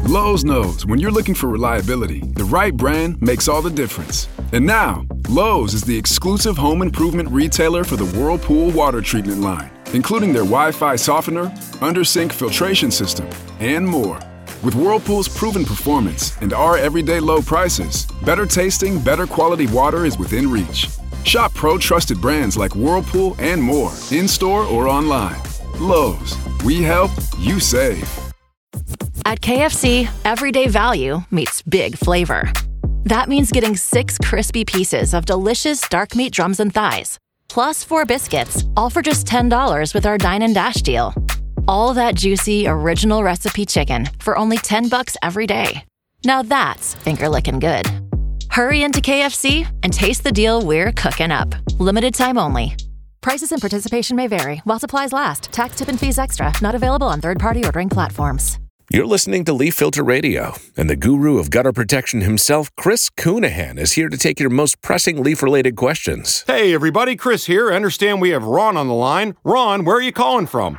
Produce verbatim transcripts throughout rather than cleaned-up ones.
Lowe's knows when you're looking for reliability, the right brand makes all the difference. And now, Lowe's is the exclusive home improvement retailer for the Whirlpool water treatment line, including their Wi-Fi softener, under-sink filtration system, and more. With Whirlpool's proven performance and our everyday low prices, better tasting, better quality water is within reach. Shop pro-trusted brands like Whirlpool and more, in-store or online. Lowe's, we help, you save. At K F C, everyday value meets big flavor. That means getting six crispy pieces of delicious dark meat drums and thighs, plus four biscuits, all for just ten dollars with our Dine and Dash deal. All that juicy, original recipe chicken for only ten bucks every day. Now that's finger-licking good. Hurry into K F C and taste the deal we're cooking up. Limited time only. Prices and participation may vary while supplies last. Tax, tip, and fees extra. Not available on third-party ordering platforms. You're listening to Leaf Filter Radio, and the guru of gutter protection himself, Chris Coonahan, is here to take your most pressing leaf-related questions. Hey, everybody, Chris here. I understand we have Ron on the line. Ron, where are you calling from?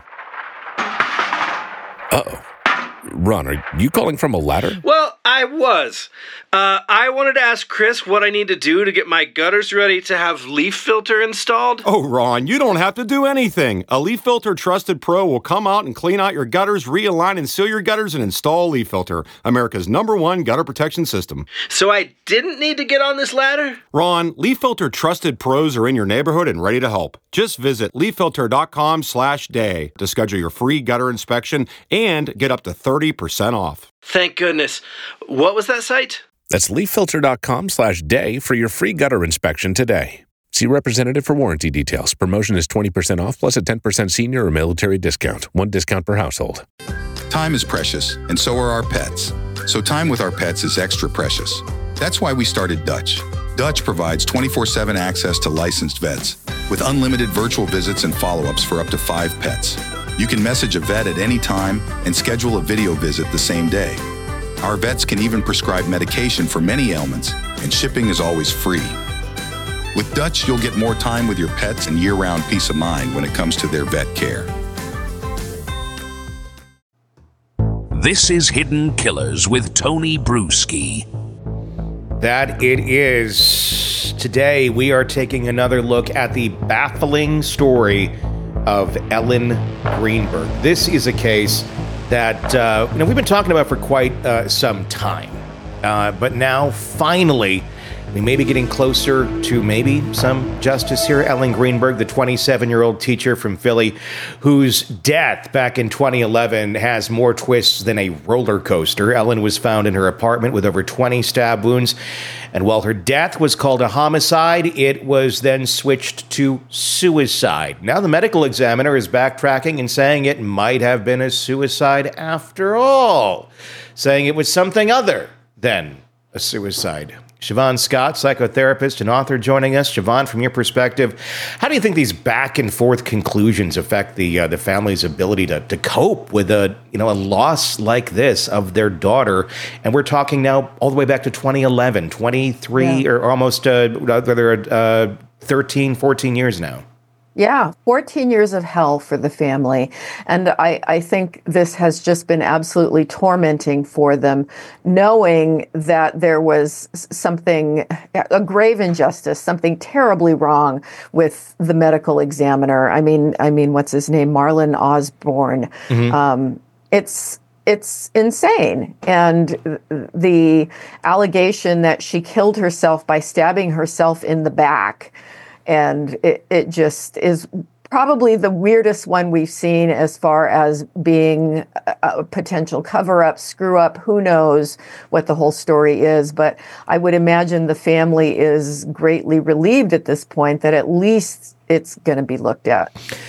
Uh-oh. Ron, are you calling from a ladder? Well, I was. Uh, I wanted to ask Chris what I need to do to get my gutters ready to have Leaf Filter installed. Oh, Ron, you don't have to do anything. A Leaf Filter Trusted Pro will come out and clean out your gutters, realign and seal your gutters, and install Leaf Filter, America's number one gutter protection system. So I didn't need to get on this ladder? Ron, Leaf Filter Trusted Pros are in your neighborhood and ready to help. Just visit leaffilter.com slash day to schedule your free gutter inspection and get up to thirty percent off. Thank goodness. What was that site? That's leaffilter.com slash day for your free gutter inspection today. See representative for warranty details. Promotion is twenty percent off plus a ten percent senior or military discount. One discount per household. Time is precious, and so are our pets. So time with our pets is extra precious. That's why we started Dutch. Dutch provides twenty-four seven access to licensed vets with unlimited virtual visits and follow-ups for up to five pets. You can message a vet at any time and schedule a video visit the same day. Our vets can even prescribe medication for many ailments, and shipping is always free. With Dutch, you'll get more time with your pets and year-round peace of mind when it comes to their vet care. This is Hidden Killers with Tony Bruschi. That it is. Today we are taking another look at the baffling story of Ellen Greenberg. This is a case that uh, you know we've been talking about for quite uh, some time, uh, but now finally we may be getting closer to maybe some justice here. Ellen Greenberg, the twenty-seven-year-old teacher from Philly, whose death back in twenty eleven has more twists than a roller coaster. Ellen was found in her apartment with over twenty stab wounds, and while her death was called a homicide, it was then switched to suicide. Now the medical examiner is backtracking and saying it might have been a suicide after all, saying it was something other than a suicide. Siobhan Scott, psychotherapist and author, joining us. Siobhan, from your perspective, how do you think these back and forth conclusions affect the uh, the family's ability to to cope with a you know a loss like this of their daughter? And we're talking now all the way back to twenty eleven, twenty-three yeah. or almost uh, uh, thirteen, fourteen years now. Yeah, fourteen years of hell for the family. And I, I think this has just been absolutely tormenting for them, knowing that there was something, a grave injustice, something terribly wrong with the medical examiner. I mean, I mean, what's his name? Marlon Osborne. Mm-hmm. Um, it's It's insane. And the allegation that she killed herself by stabbing herself in the back, and it, it just is probably the weirdest one we've seen as far as being a, a potential cover-up, screw-up. Who knows what the whole story is, but I would imagine the family is greatly relieved at this point that at least it's going to be looked at.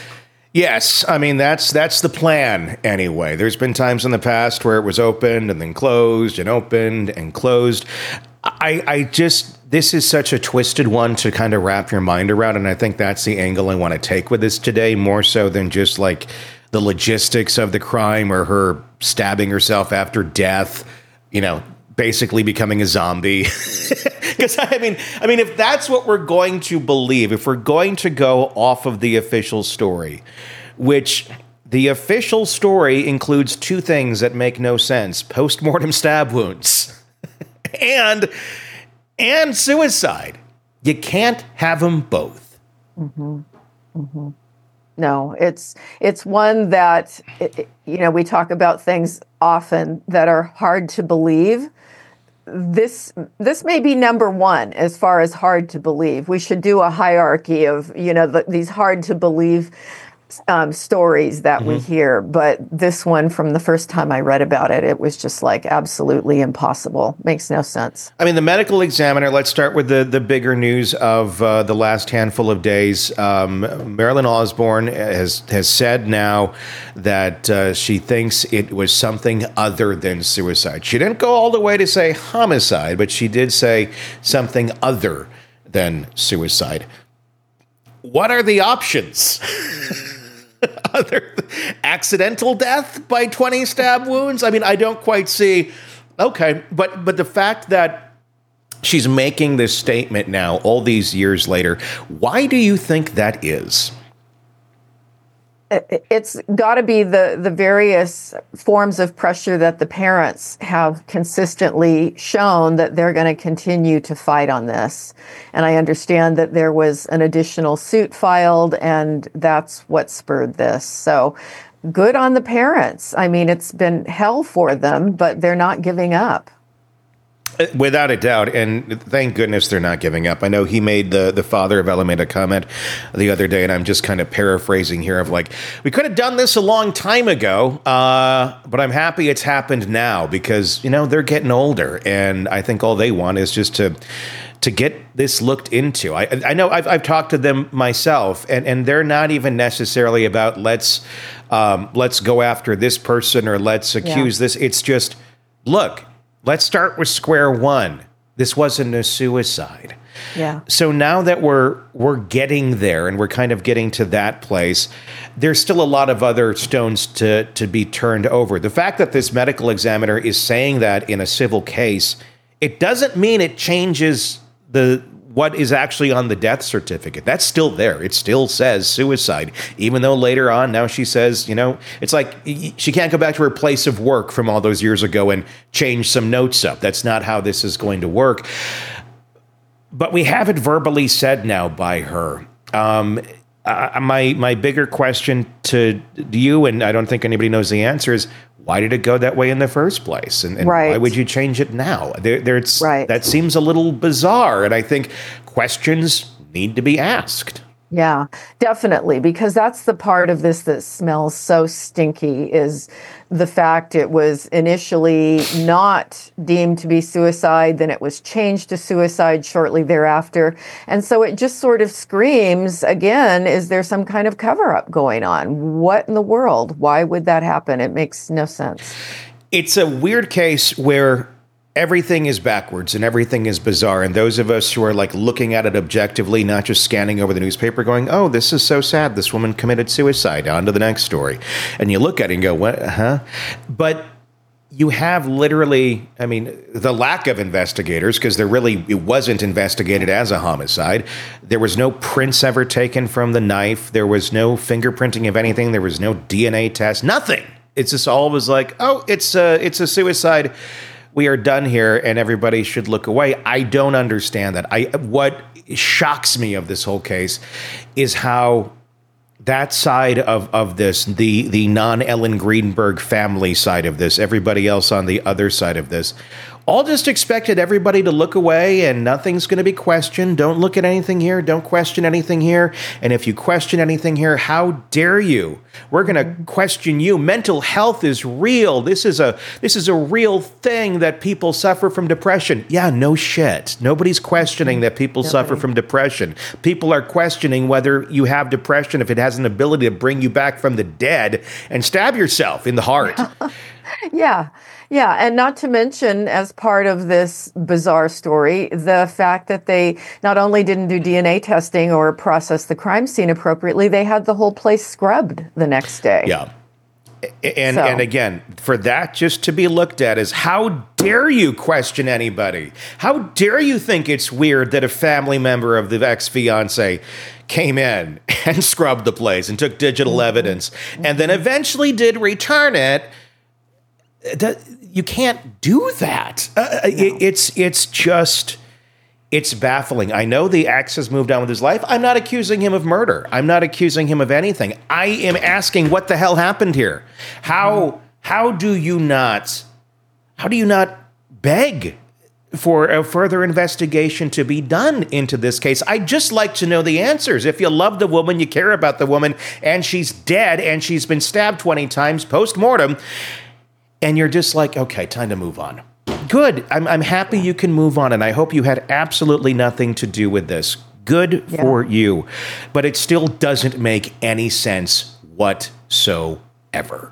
Yes, I mean, that's that's the plan anyway. There's been times in the past where it was opened and then closed and opened and closed. I, I just, this is such a twisted one to kind of wrap your mind around, and I think that's the angle I want to take with this today, more so than just like the logistics of the crime or her stabbing herself after death, you know, basically becoming a zombie. Because I mean, I mean, if that's what we're going to believe, if we're going to go off of the official story, which the official story includes two things that make no sense: post-mortem stab wounds and and suicide. You can't have them both. Mm-hmm. Mm-hmm. No, it's it's one that, it, you know, we talk about things often that are hard to believe. This this may be number one as far as hard to believe. We should do a hierarchy of, you know, the, these hard to believe um, stories that mm-hmm. we hear. But this one, from the first time I read about it, it was just like absolutely impossible. Makes no sense. I mean, the medical examiner, let's start with the, the bigger news of uh, the last handful of days. Um, Marilyn Osborne has, has said now that uh, she thinks it was something other than suicide. She didn't go all the way to say homicide, but she did say something other than suicide. What are the options? Other accidental death by twenty stab wounds? I mean, I don't quite see. Okay, but but the fact that she's making this statement now, all these years later, why do you think that is? It's got to be the, the various forms of pressure that the parents have consistently shown that they're going to continue to fight on this. And I understand that there was an additional suit filed, and that's what spurred this. So good on the parents. I mean, it's been hell for them, but they're not giving up. Without a doubt, and thank goodness they're not giving up. I know he made, the, the father of Ella made a comment the other day, and I'm just kind of paraphrasing here of like, we could have done this a long time ago, uh, but I'm happy it's happened now because, you know, they're getting older, and I think all they want is just to to get this looked into. I, I know I've, I've talked to them myself, and, and they're not even necessarily about let's um, let's go after this person or let's accuse yeah. this. It's just, look, let's start with square one. This wasn't a suicide. Yeah. So now that we're we're getting there and we're kind of getting to that place, there's still a lot of other stones to to be turned over. The fact that this medical examiner is saying that in a civil case, it doesn't mean it changes the what is actually on the death certificate. That's still there. It still says suicide, even though later on now she says, you know, it's like she can't go back to her place of work from all those years ago and change some notes up. That's not how this is going to work. But we have it verbally said now by her. Um, uh, my my bigger question to you, and I don't think anybody knows the answer, is why did it go that way in the first place? And, and right. why would you change it now? There, there's, right. That seems a little bizarre. And I think questions need to be asked. Yeah, definitely, because that's the part of this that smells so stinky is the fact it was initially not deemed to be suicide, then it was changed to suicide shortly thereafter. And so it just sort of screams, again, is there some kind of cover-up going on? What in the world? Why would that happen? It makes no sense. It's a weird case where everything is backwards and everything is bizarre. And those of us who are like looking at it objectively, not just scanning over the newspaper going, oh, this is so sad. This woman committed suicide. On to the next story. And you look at it and go, what? Huh? But you have literally, I mean, the lack of investigators, because there really, it wasn't investigated as a homicide. There was no prints ever taken from the knife. There was no fingerprinting of anything. There was no D N A test, nothing. It's just all was like, oh, it's a, it's a suicide. We are done here, and everybody should look away. I don't understand that. I what shocks me of this whole case is how that side of, of this, the the non-Ellen Greenberg family side of this, everybody else on the other side of this, all just expected everybody to look away and nothing's going to be questioned. Don't look at anything here. Don't question anything here. And if you question anything here, how dare you? We're going to question you. Mental health is real. This is a this is a real thing that people suffer from depression. Yeah, no shit. Nobody's questioning that people Nobody. suffer from depression. People are questioning whether you have depression if it has an ability to bring you back from the dead and stab yourself in the heart. Yeah. Yeah, and not to mention, as part of this bizarre story, the fact that they not only didn't do D N A testing or process the crime scene appropriately, they had the whole place scrubbed the next day. Yeah. And So- and again, for that just to be looked at as how dare you question anybody? How dare you think it's weird that a family member of the ex-fiance came in and scrubbed the place and took digital evidence and then eventually did return it? That, you can't do that. Uh, No. it, it's it's just... It's baffling. I know the ex has moved on with his life. I'm not accusing him of murder. I'm not accusing him of anything. I am asking what the hell happened here. How how do you not how do you not beg for a further investigation to be done into this case? I'd just like to know the answers. If you love the woman, you care about the woman, and she's dead and she's been stabbed twenty times post-mortem, and you're just like, okay, time to move on. Good. I'm, I'm happy you can move on, and I hope you had absolutely nothing to do with this. Good Yeah. for you. But it still doesn't make any sense whatsoever.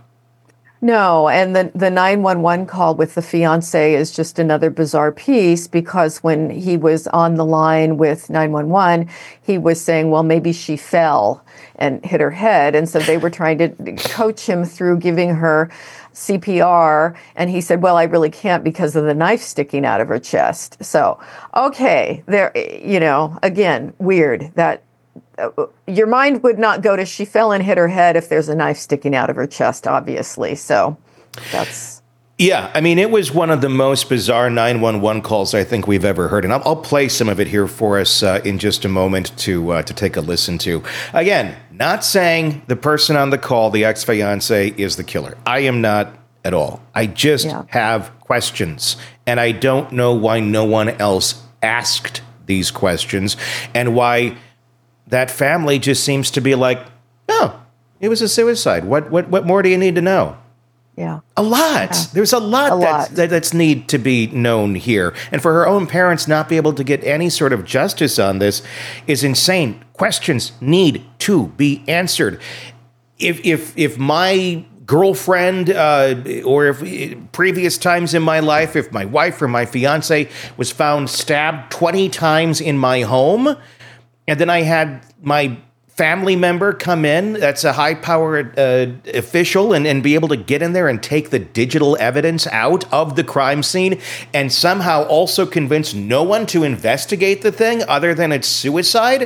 No, and the the nine one one call with the fiance is just another bizarre piece, because when he was on the line with nine one one, he was saying, well, maybe she fell and hit her head. And so they were trying to coach him through giving her C P R. And he said, well, I really can't because of the knife sticking out of her chest. So, okay, there, you know, again, weird that uh, your mind would not go to she fell and hit her head if there's a knife sticking out of her chest, obviously. So that's... Yeah, I mean, it was one of the most bizarre nine one one calls I think we've ever heard. And I'll, I'll play some of it here for us uh, in just a moment to uh, to take a listen to. Again, not saying the person on the call, the ex-fiance, is the killer. I am not at all. I just Yeah. have questions. And I don't know why no one else asked these questions and why that family just seems to be like, oh, it was a suicide. What what what more do you need to know? Yeah. A lot. Yeah. There's a lot, A that's, lot. That, that's need to be known here. And for her own parents not be able to get any sort of justice on this is insane. Questions need to be answered. If if if my girlfriend uh, or if previous times in my life, if my wife or my fiance was found stabbed twenty times in my home, and then I had my family member come in that's a high-powered uh, official and, and be able to get in there and take the digital evidence out of the crime scene and somehow also convince no one to investigate the thing other than it's suicide,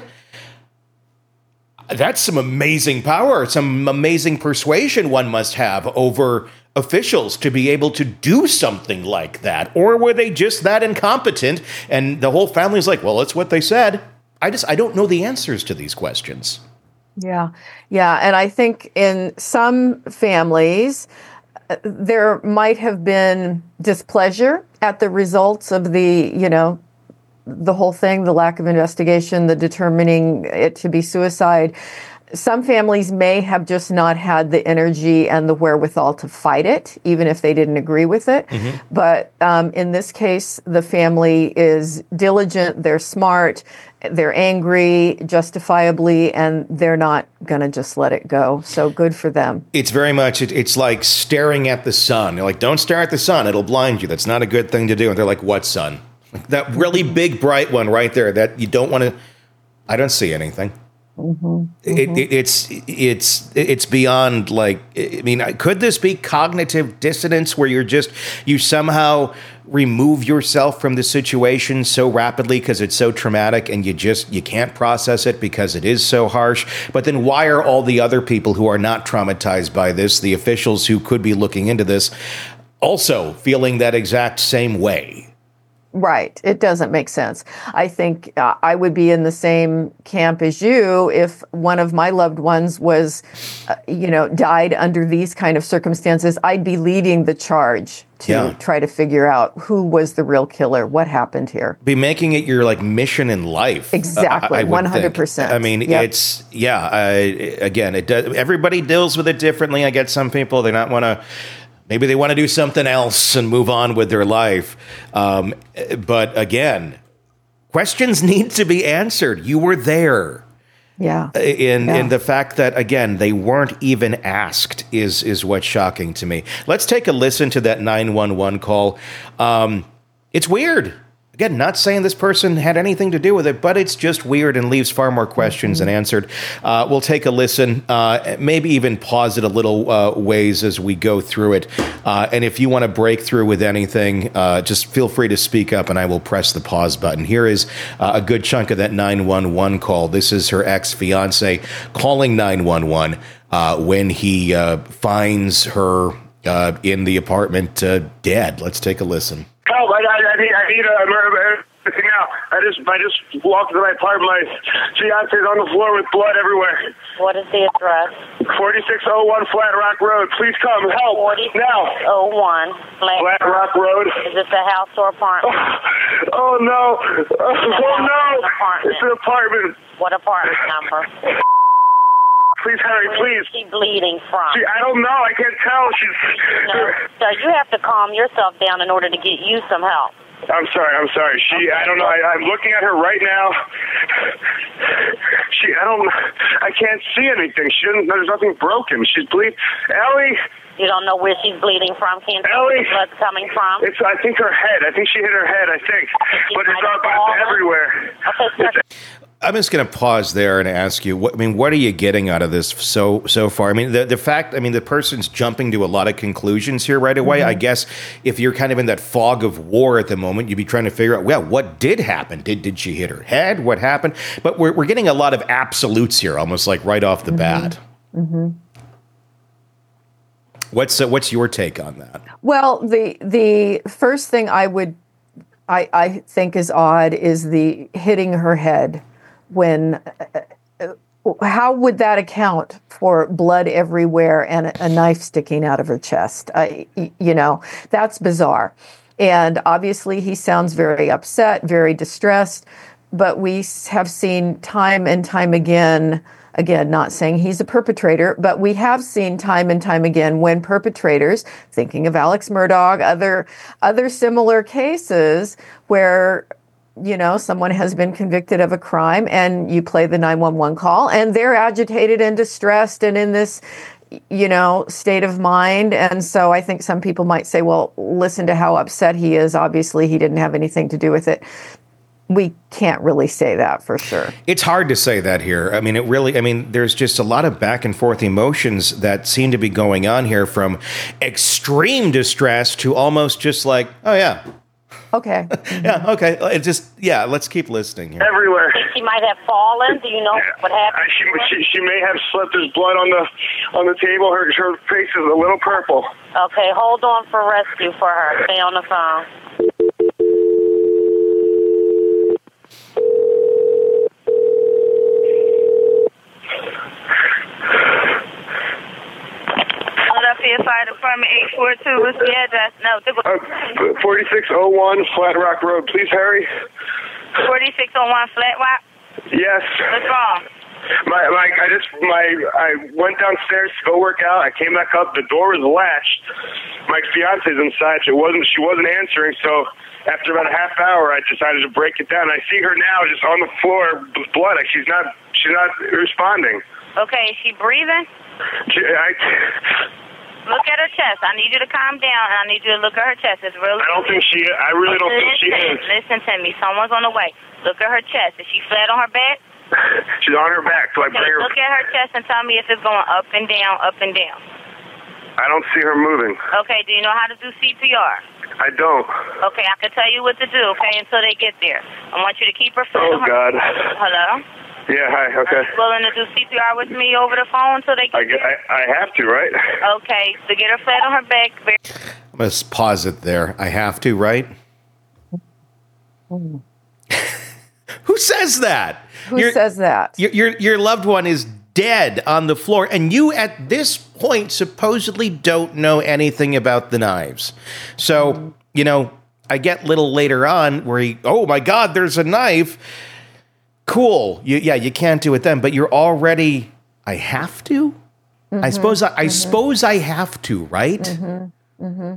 that's some amazing power, some amazing persuasion one must have over officials to be able to do something like that. Or were they just that incompetent and the whole family's like, well, it's what they said. I just, I don't know the answers to these questions. Yeah. Yeah. And I think in some families, uh, there might have been displeasure at the results of the, you know, the whole thing, the lack of investigation, the determining it to be suicide. Some families may have just not had the energy and the wherewithal to fight it, even if they didn't agree with it. Mm-hmm. But um, in this case, the family is diligent, they're smart, they're angry, justifiably, and they're not going to just let it go. So good for them. It's very much, it, it's like staring at the sun. You're like, don't stare at the sun, it'll blind you. That's not a good thing to do. And they're like, what sun? That really big, bright one right there that you don't want to, I don't see anything. Mm-hmm, mm-hmm. It, it, it's it's it's beyond like, I mean, could this be cognitive dissonance where you're just, you somehow remove yourself from the situation so rapidly because it's so traumatic and you just, you can't process it because it is so harsh. But then why are all the other people who are not traumatized by this, the officials who could be looking into this, also feeling that exact same way? Right. It doesn't make sense. I think uh, I would be in the same camp as you if one of my loved ones was, uh, you know, died under these kind of circumstances. I'd be leading the charge to Yeah. try to figure out who was the real killer, what happened here. Be making it your like mission in life. Exactly, I, I would one hundred percent. think. I mean, Yep. it's yeah. Uh, again, it does. Everybody deals with it differently. I get some people they not want to. Maybe they want to do something else and move on with their life. Um, but again, questions need to be answered. You were there. Yeah. In Yeah. in the fact that, again, they weren't even asked is is what's shocking to me. Let's take a listen to that nine one one call. Um, it's weird. Again, not saying this person had anything to do with it, but it's just weird and leaves far more questions Mm-hmm. than answered. Uh, we'll take a listen, uh, maybe even pause it a little uh, ways as we go through it. Uh, and if you want to break through with anything, uh, just feel free to speak up and I will press the pause button. Here is uh, a good chunk of that nine one one call. This is her ex-fiance calling nine one one uh, when he uh, finds her uh, in the apartment uh, dead. Let's take a listen. Help! I, I, I need, I need a emergency now. I just, I just walked to my apartment. My fiance's on the floor with blood everywhere. What is the address? forty-six oh one Flat Rock Road. Please come help now. oh one Flat, Flat Rock Road. Is this a house or apartment? Oh no! Oh no! It's an apartment. What apartment number? Please hurry, please. Where is she bleeding from? She, I don't know. I can't tell. She's. No, so you have to calm yourself down in order to get you some help. I'm sorry. I'm sorry. She. I don't know. I, I'm looking at her right now. She. I don't. I can't see anything. She doesn't. There's nothing broken. She's bleeding. Ellie. You don't know where she's bleeding from? Can't tell where the blood's coming from? It's. I think her head. I think she hit her head. I think. But it's up everywhere. Okay, sir. I'm just going to pause there and ask you, what, I mean, what are you getting out of this so so far? I mean, the the fact, I mean, the person's jumping to a lot of conclusions here right away. Mm-hmm. I guess if you're kind of in that fog of war at the moment, you'd be trying to figure out, well, what did happen? Did did she hit her head? What happened? But we're we're getting a lot of absolutes here, almost like right off the mm-hmm. bat. Mm-hmm. What's uh, what's your take on that? Well, the the first thing I would I I think is odd is the hitting her head. When, uh, how would that account for blood everywhere and a, a knife sticking out of her chest? I, you know, that's bizarre. And obviously he sounds very upset, very distressed, but we have seen time and time again, again, not saying he's a perpetrator, but we have seen time and time again when perpetrators, thinking of Alex Murdaugh, other, other similar cases where, you know, someone has been convicted of a crime and you play the nine one one call and they're agitated and distressed and in this, you know, state of mind. And so I think some people might say, well, listen to how upset he is. Obviously, he didn't have anything to do with it. We can't really say that for sure. It's hard to say that here. I mean, it really, I mean, there's just a lot of back and forth emotions that seem to be going on here, from extreme distress to almost just like, oh, yeah. Okay. Yeah, okay. It just, yeah, let's keep listening here. Everywhere. She might have fallen. Do you know Yeah. what happened? I, she, she, she may have slipped. There's blood on the on the table. Her, her face is a little purple. Okay, hold on for rescue for her. Stay on the phone. Fire Department eight four two. What's the address? No. Uh, forty-six oh one Flat Rock Road. Please hurry. forty-six oh one Flat Rock? Yes. What's wrong? My, my, I just, my, I went downstairs to go work out. I came back up. The door was latched. My fiance's inside. It wasn't, she wasn't answering. So after about a half hour, I decided to break it down. I see her now just on the floor with blood. Like she's not, she's not responding. Okay. Is she breathing? She, I, Look at her chest. I need you to calm down, and I need you to look at her chest. It's really. I don't think she. I really don't listen, think she is. Listen to me. Someone's on the way. Look at her chest. Is she flat on her back? She's on her back. So I okay, bring her. Look at her chest and tell me if it's going up and down, up and down. I don't see her moving. Okay. Do you know how to do C P R? I don't. Okay. I can tell you what to do. Okay, until they get there. I want you to keep her flat Oh on her. God. Hello. Yeah, hi, okay. Are you willing to do C P R with me over the phone until they get I, there? I, I have to, right? Okay, so get her flat on her back. I'm going to pause it there. I have to, right? Mm. Who says that? Who your, says that? Your, your your loved one is dead on the floor, and you at this point supposedly don't know anything about the knives. So, mm. you know, I get little later on where he, oh my God, there's a knife. Cool. You, yeah, you can't do it then, but you're already, I have to? Mm-hmm, I suppose I, I mm-hmm. suppose I have to, right? Mm-hmm, mm-hmm.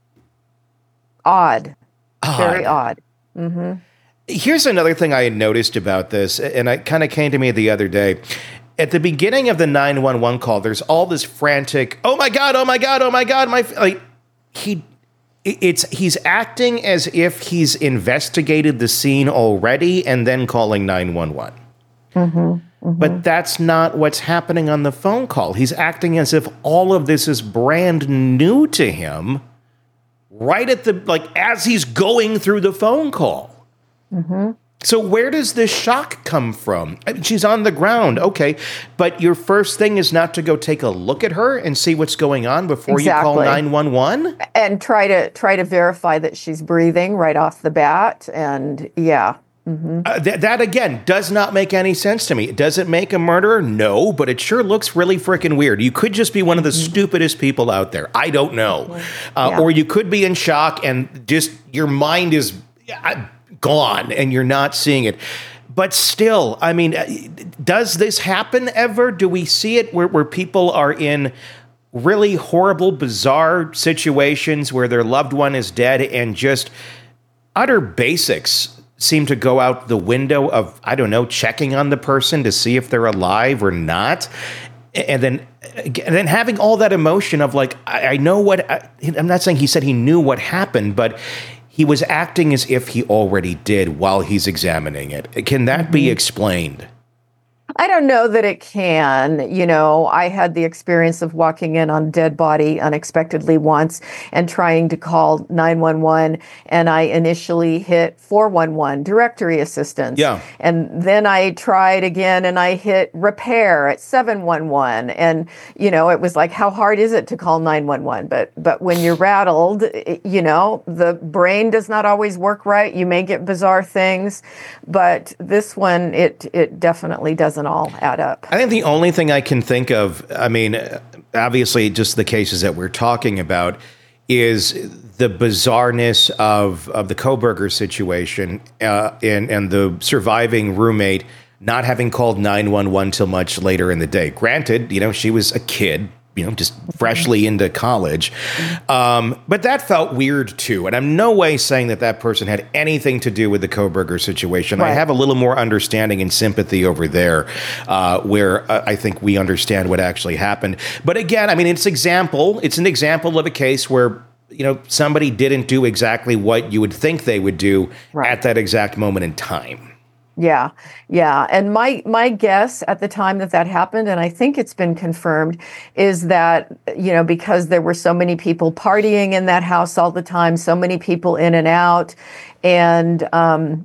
Odd. odd. Very odd. Mm-hmm. Here's another thing I had noticed about this, and it kind of came to me the other day. At the beginning of the nine one one call, there's all this frantic, oh my God, oh my God, oh my God, my, like, he, It's he's acting as if he's investigated the scene already and then calling nine one one. Mm-hmm, mm-hmm. But that's not what's happening on the phone call. He's acting as if all of this is brand new to him right at the, like, as he's going through the phone call. Mm-hmm. So where does this shock come from? I mean, she's on the ground, okay, but your first thing is not to go take a look at her and see what's going on before exactly. you call nine one one? And try to try to verify that she's breathing right off the bat, and yeah. Mm-hmm. Uh, th- that, again, does not make any sense to me. Does it make a murderer? No, but it sure looks really freaking weird. You could just be one of the mm-hmm. stupidest people out there. I don't know. Uh, yeah. Or you could be in shock and just your mind is uh, gone and you're not seeing it. But still, I mean, does this happen ever? Do we see it where, where people are in really horrible, bizarre situations where their loved one is dead and just utter basics seem to go out the window of, I don't know, checking on the person to see if they're alive or not? And then and then having all that emotion of like, I, I know what, I, I'm not saying he said he knew what happened, but he was acting as if he already did while he's examining it. Can that mm-hmm. be explained? I don't know that it can. You know, I had the experience of walking in on a dead body unexpectedly once and trying to call nine one one, and I initially hit four one one, directory assistance. Yeah. And then I tried again and I hit repair at seven one one. And, you know, it was like, how hard is it to call nine one one? But but when you're rattled, it, you know, the brain does not always work right. You may get bizarre things, but this one, it it definitely doesn't all add up. I think the only thing I can think of, I mean, obviously just the cases that we're talking about, is the bizarreness of, of the Kohberger situation uh, and, and the surviving roommate not having called nine one one till much later in the day. Granted, you know, she was a kid, you know, just freshly into college. Um, but that felt weird too. And I'm no way saying that that person had anything to do with the Kohberger situation. Right. I have a little more understanding and sympathy over there, uh, where uh, I think we understand what actually happened. But again, I mean, it's example. It's an example of a case where, you know, somebody didn't do exactly what you would think they would do right. at that exact moment in time. Yeah, yeah. And my my guess at the time that that happened, and I think it's been confirmed, is that, you know, because there were so many people partying in that house all the time, so many people in and out, and um,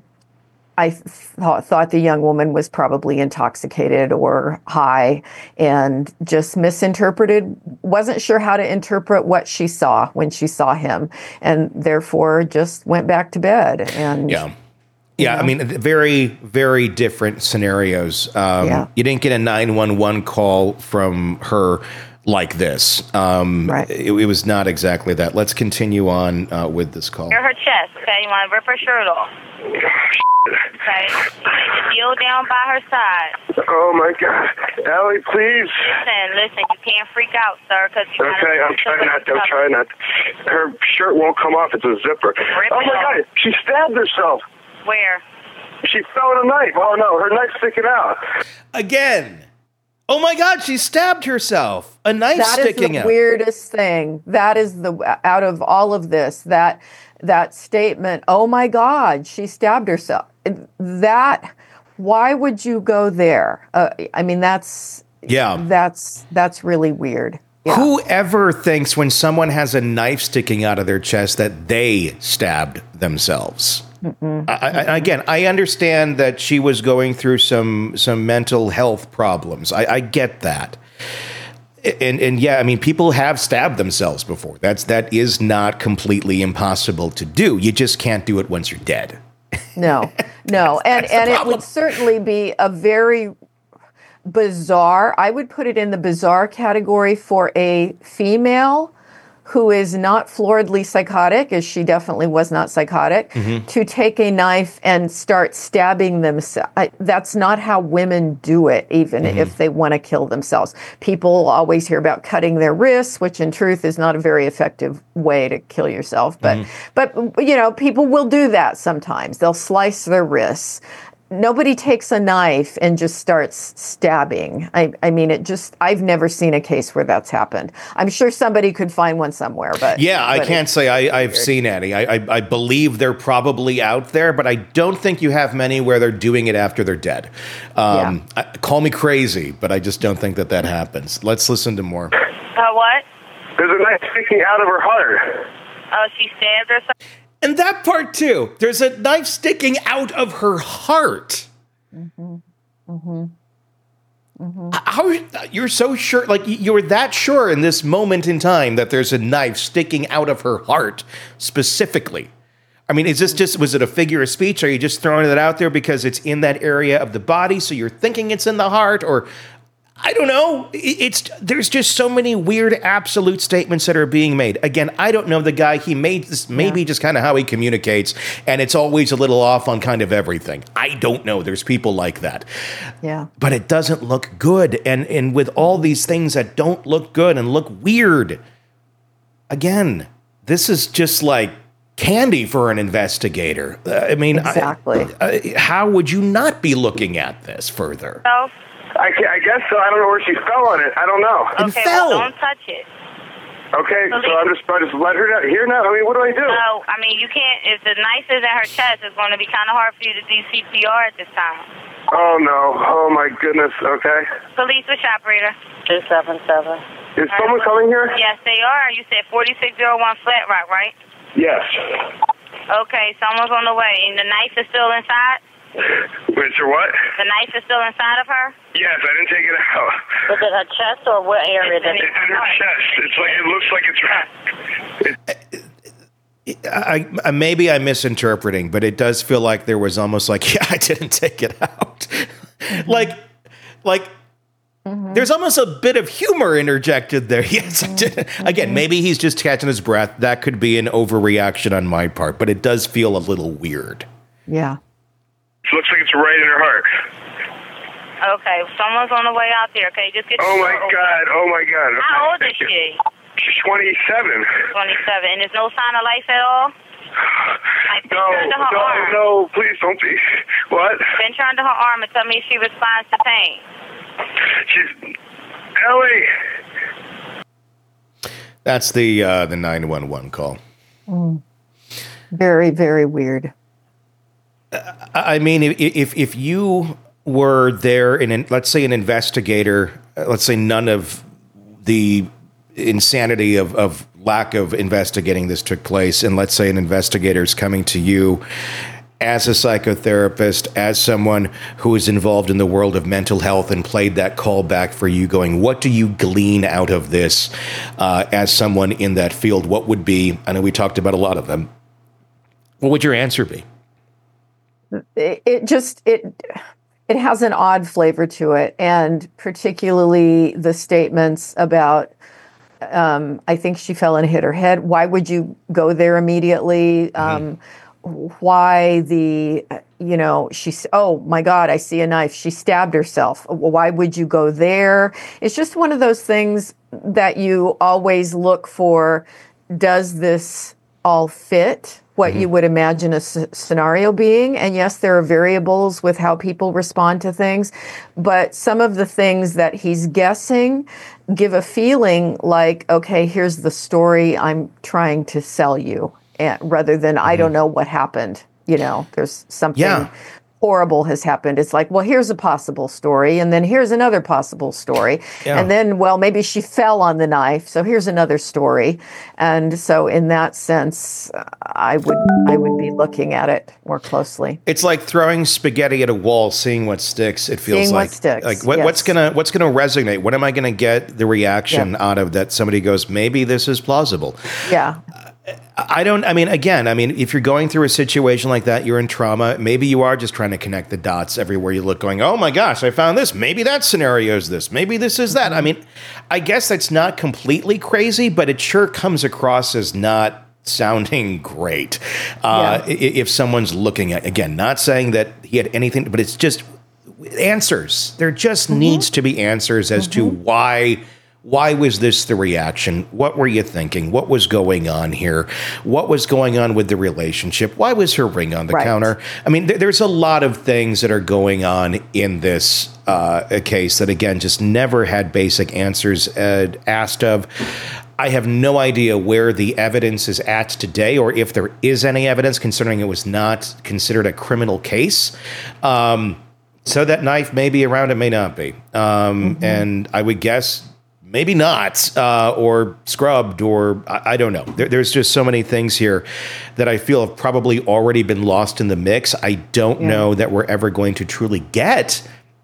I th- thought the young woman was probably intoxicated or high and just misinterpreted, wasn't sure how to interpret what she saw when she saw him, and therefore just went back to bed. And yeah. Yeah, I mean, very, very different scenarios. Um, yeah. You didn't get a nine one one call from her like this. Um, right. it, it was not exactly that. Let's continue on uh, with this call. Near her chest, okay? You want to rip her shirt off. Okay? You need to kneel down by her side. Oh, my God. Allie, please. Listen, listen, you can't freak out, sir. Cause you okay, I'm trying not to. I'm trying not to. Her shirt won't come off. It's a zipper. Rip oh, my off. God. She stabbed herself. Where? She found a knife. Oh, no, her knife's sticking out. Again. Oh, my God, she stabbed herself. A knife that sticking out. That is the out. weirdest thing. That is the, out of all of this, that that statement, oh, my God, she stabbed herself. That, why would you go there? Uh, I mean, that's, yeah. that's, that's really weird. Yeah. Whoever thinks when someone has a knife sticking out of their chest that they stabbed themselves? I, I, again, I understand that she was going through some some mental health problems. I, I get that, and and yeah, I mean, people have stabbed themselves before. That's that is not completely impossible to do. You just can't do it once you're dead. No, no, and and it would certainly be a very bizarre. I would put it in the bizarre category for a female who is not floridly psychotic, as she definitely was not psychotic, mm-hmm. to take a knife and start stabbing themselves. That's not how women do it, even mm-hmm. if they want to kill themselves. People always hear about cutting their wrists, which in truth is not a very effective way to kill yourself. But, mm-hmm. but you know, people will do that sometimes. They'll slice their wrists. nobody takes a knife and just starts stabbing. I, I mean, it just, I've never seen a case where that's happened. I'm sure somebody could find one somewhere, but. Yeah, I but can't say I, I've seen any. I, I, I believe they're probably out there, but I don't think you have many where they're doing it after they're dead. Um, yeah. I, call me crazy, but I just don't think that that happens. Let's listen to more. Uh, what? There's a knife sticking out of her heart. Oh, she stabbed herself? And that part too. There's a knife sticking out of her heart. Mm-hmm. Mm-hmm. Mm-hmm. How you're so sure? Like you're that sure in this moment in time that there's a knife sticking out of her heart specifically? I mean, is this just was it a figure of speech? Are you just throwing it out there because it's in that area of the body, so you're thinking it's in the heart, or? I don't know. It's there's just so many weird absolute statements that are being made. Again, I don't know the guy. He made this maybe yeah. just kind of how he communicates, and it's always a little off on kind of everything. I don't know. There's people like that. Yeah. But it doesn't look good. And and with all these things that don't look good and look weird, again, this is just like candy for an investigator. Uh, I mean, exactly. I, uh, how would you not be looking at this further? No. I, I guess so. I don't know where she fell on it. I don't know. Okay, well, don't touch it. Okay, so, so I'm just, I just let her down. Here now. I mean, what do I do? No, I mean, you can't. If the knife is at her chest, it's going to be kind of hard for you to do C P R at this time. Oh, no. Oh, my goodness. Okay. Police, which operator? two seven seven. Is someone coming here? Yes, they are. You said forty-six oh one Flat Rock, right? Yes. Okay, someone's on the way. And the knife is still inside? Wait, so what? The knife is still inside of her? Yes, I didn't take it out. Was it her chest or what area? It's, it's in her chest. It's like it looks like it's wrapped. I, I, maybe I'm misinterpreting, but it does feel like there was almost like, yeah, I didn't take it out. like, like mm-hmm. there's almost a bit of humor interjected there. Yes, I did. Again, maybe he's just catching his breath. That could be an overreaction on my part, but it does feel a little weird. Yeah. It looks like it's right in her heart. Okay, someone's on the way out there. Okay, just get. Oh my God! Oh my God! Okay, how old is she? She's twenty-seven. Twenty-seven, and there's no sign of life at all. Like, no, no, arm. no! Please don't be. What? Pinch her under her arm and tell me if she responds to pain. She's Ellie. That's the uh, the nine one one call. Mm. Very, very weird. I mean, if if you were there, in let's say an investigator, let's say none of the insanity of, of lack of investigating this took place, and let's say an investigator is coming to you as a psychotherapist, as someone who is involved in the world of mental health and played that call back for you going, what do you glean out of this uh, as someone in that field? What would be, I know we talked about a lot of them, what would your answer be? It, it just, it, it has an odd flavor to it. And particularly the statements about, um, I think she fell and hit her head. Why would you go there immediately? Mm-hmm. Um, why the, you know, she's, oh my God, I see a knife. She stabbed herself. Why would you go there? It's just one of those things that you always look for. Does this all fit what mm-hmm. you would imagine a s- scenario being? And yes, there are variables with how people respond to things, but some of the things that he's guessing give a feeling like, okay, here's the story I'm trying to sell you, and rather than mm-hmm. I don't know what happened. You know, there's something yeah. horrible has happened. It's like, well, here's a possible story, and then here's another possible story, yeah. and then, well, maybe she fell on the knife, so here's another story. And so, in that sense, I would I would be looking at it more closely. It's like throwing spaghetti at a wall, seeing what sticks. It feels seeing like what sticks. Like what, yes. what's gonna what's gonna resonate? What am I gonna get the reaction yeah. out of that? Somebody goes, maybe this is plausible. Yeah. I don't, I mean, again, I mean, if you're going through a situation like that, you're in trauma, maybe you are just trying to connect the dots everywhere you look going, oh my gosh, I found this. Maybe that scenario is this. Maybe this is that. I mean, I guess that's not completely crazy, but it sure comes across as not sounding great. Uh, yeah. If someone's looking at, again, not saying that he had anything, but it's just answers. There just mm-hmm. needs to be answers as mm-hmm. to why Why was this the reaction? What were you thinking? What was going on here? What was going on with the relationship? Why was her ring on the Right. counter? I mean, th- there's a lot of things that are going on in this uh, a case that, again, just never had basic answers uh, asked of. I have no idea where the evidence is at today, or if there is any evidence, considering it was not considered a criminal case. Um, so that knife may be around, it may not be. Um, mm-hmm. And I would guess maybe not, uh, or scrubbed, or I, I don't know. There, there's just so many things here that I feel have probably already been lost in the mix. I don't yeah. know that we're ever going to truly get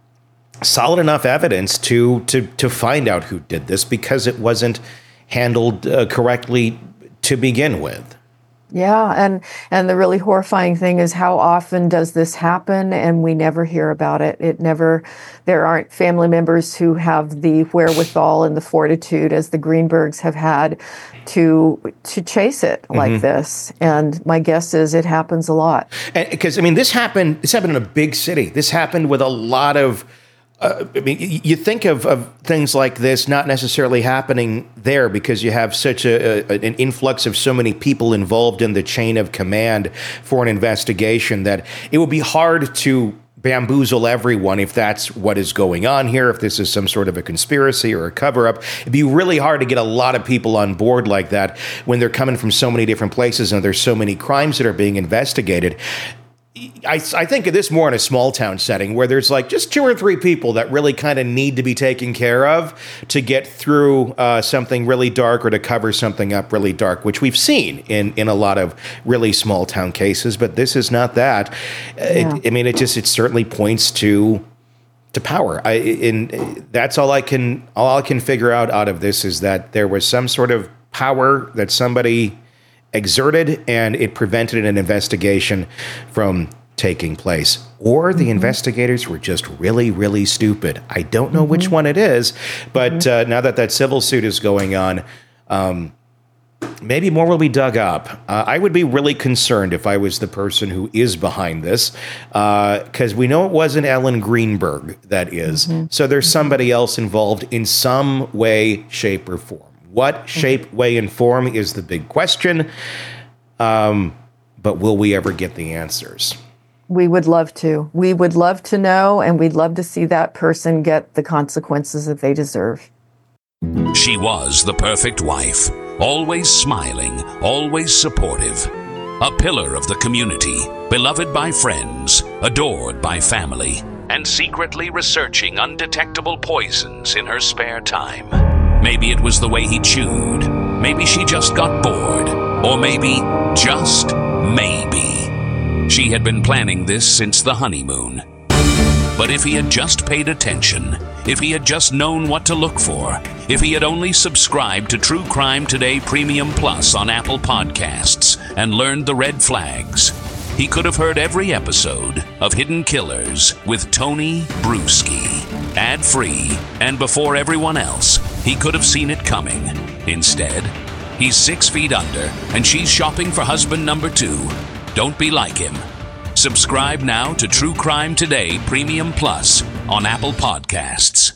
solid enough evidence to to to find out who did this, because it wasn't handled uh, correctly to begin with. Yeah, and and the really horrifying thing is, how often does this happen and we never hear about it? It never, there aren't family members who have the wherewithal and the fortitude, as the Greenbergs have had, to to chase it like mm-hmm. this. And my guess is it happens a lot. Because I mean, this happened. This happened in a big city. This happened with a lot of. Uh, I mean, you think of, of things like this not necessarily happening there because you have such a, a an influx of so many people involved in the chain of command for an investigation that it would be hard to bamboozle everyone if that's what is going on here, if this is some sort of a conspiracy or a cover-up. It'd be really hard to get a lot of people on board like that when they're coming from so many different places and there's so many crimes that are being investigated. I, I think of this more in a small town setting where there's like just two or three people that really kind of need to be taken care of to get through uh, something really dark or to cover something up really dark, which we've seen in, in a lot of really small town cases. But this is not that. Yeah. It, I mean, it just it certainly points to to power. I in that's all I can all I can figure out out of this is that there was some sort of power that somebody exerted, and it prevented an investigation from taking place. Or the mm-hmm. investigators were just really, really stupid. I don't know mm-hmm. which one it is, but mm-hmm. uh, now that that civil suit is going on, um, maybe more will be dug up. Uh, I would be really concerned if I was the person who is behind this, because uh, we know it wasn't Ellen Greenberg that is. Mm-hmm. So there's somebody else involved in some way, shape, or form. What shape, way, and form is the big question. Um, but will we ever get the answers? We would love to. We would love to know, and we'd love to see that person get the consequences that they deserve. She was the perfect wife, always smiling, always supportive. A pillar of the community, beloved by friends, adored by family, and secretly researching undetectable poisons in her spare time. Maybe it was the way he chewed. Maybe she just got bored. Or maybe, just maybe, she had been planning this since the honeymoon. But if he had just paid attention, if he had just known what to look for, if he had only subscribed to True Crime Today Premium Plus on Apple Podcasts and learned the red flags, he could have heard every episode of Hidden Killers with Tony Bruschi, ad-free, and before everyone else. He could have seen it coming. Instead, he's six feet under, and she's shopping for husband number two. Don't be like him. Subscribe now to True Crime Today Premium Plus on Apple Podcasts.